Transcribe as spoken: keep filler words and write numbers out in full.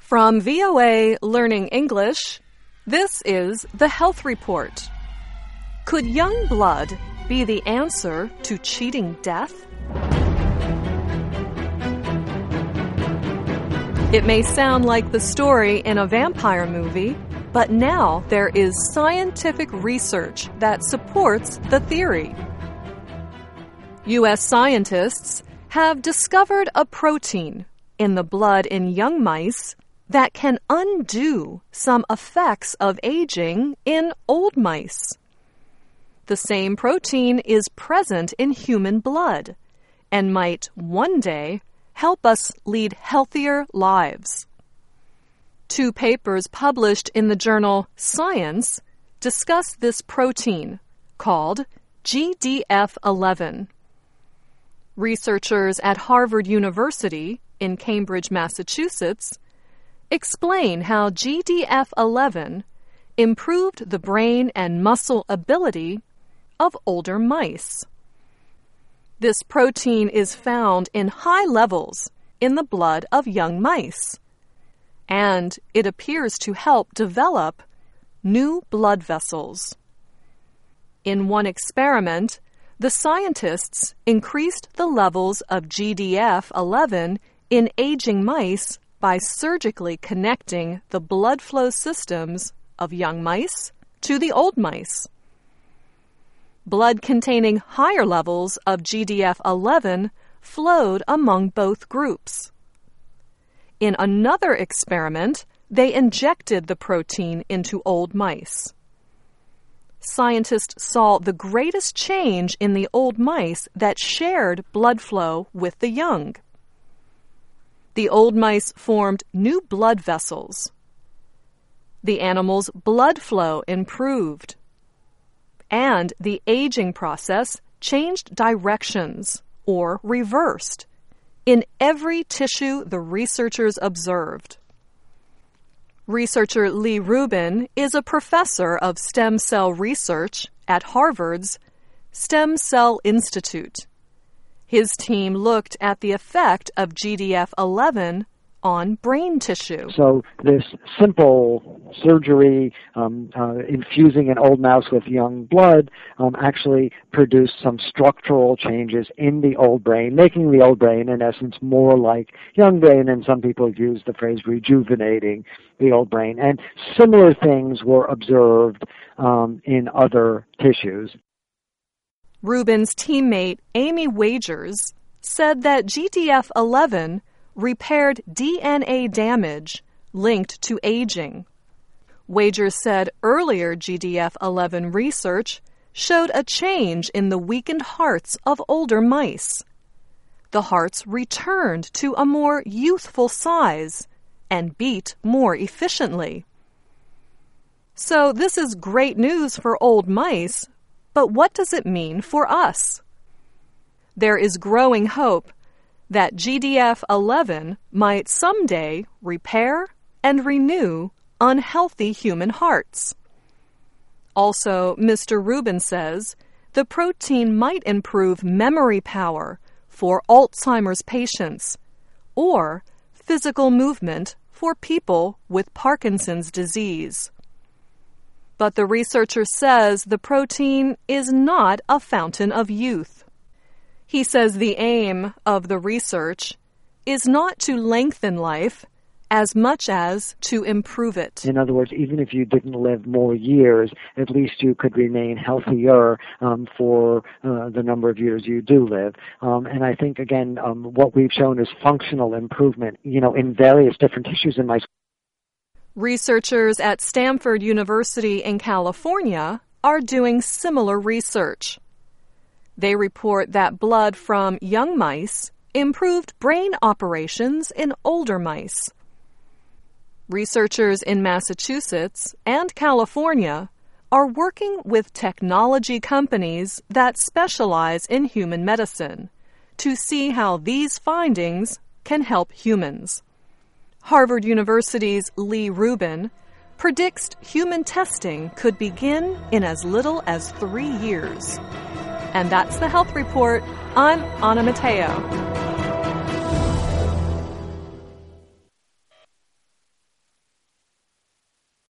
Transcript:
From V O A Learning English, this is the Health Report. Could young blood be the answer to cheating death? It may sound like the story in a vampire movie, but now there is scientific research that supports the theory. U S scientists have discovered a protein in the blood in young mice that can undo some effects of aging in old mice. The same protein is present in human blood and might one day help us lead healthier lives. Two papers published in the journal Science discuss this protein called G D F eleven. Researchers at Harvard University in Cambridge, Massachusetts, explain how G D F eleven improved the brain and muscle ability of older mice. This protein is found in high levels in the blood of young mice, and it appears to help develop new blood vessels. In one experiment, the scientists increased the levels of G D F eleven in aging mice by surgically connecting the blood flow systems of young mice to the old mice. Blood containing higher levels of G D F eleven flowed among both groups. In another experiment, they injected the protein into old mice. Scientists saw the greatest change in the old mice that shared blood flow with the young. The old mice formed new blood vessels. The animals' blood flow improved. And the aging process changed directions, or reversed, in every tissue the researchers observed. Researcher Lee Rubin is a professor of stem cell research at Harvard's Stem Cell Institute. His team looked at the effect of G D F eleven on brain tissue. So this simple surgery, um, uh, infusing an old mouse with young blood, um, actually produced some structural changes in the old brain, making the old brain, in essence, more like young brain, and some people use the phrase rejuvenating the old brain. And similar things were observed um, in other tissues. Rubin's teammate, Amy Wagers, said that G D F eleven repaired D N A damage linked to aging. Wagers said earlier G D F eleven research showed a change in the weakened hearts of older mice. The hearts returned to a more youthful size and beat more efficiently. So this is great news for old mice, but what does it mean for us? There is growing hope that G D F eleven might someday repair and renew unhealthy human hearts. Also, Mister Rubin says the protein might improve memory power for Alzheimer's patients or physical movement for people with Parkinson's disease. But the researcher says the protein is not a fountain of youth. He says the aim of the research is not to lengthen life as much as to improve it. In other words, even if you didn't live more years, at least you could remain healthier um, for uh, the number of years you do live. Um, and I think, again, um, what we've shown is functional improvement, you know, in various different tissues in mice. Researchers at Stanford University in California are doing similar research. They report that blood from young mice improved brain operations in older mice. Researchers in Massachusetts and California are working with technology companies that specialize in human medicine to see how these findings can help humans. Harvard University's Lee Rubin predicts human testing could begin in as little as three years. And that's the Health Report. I'm Anna Mateo.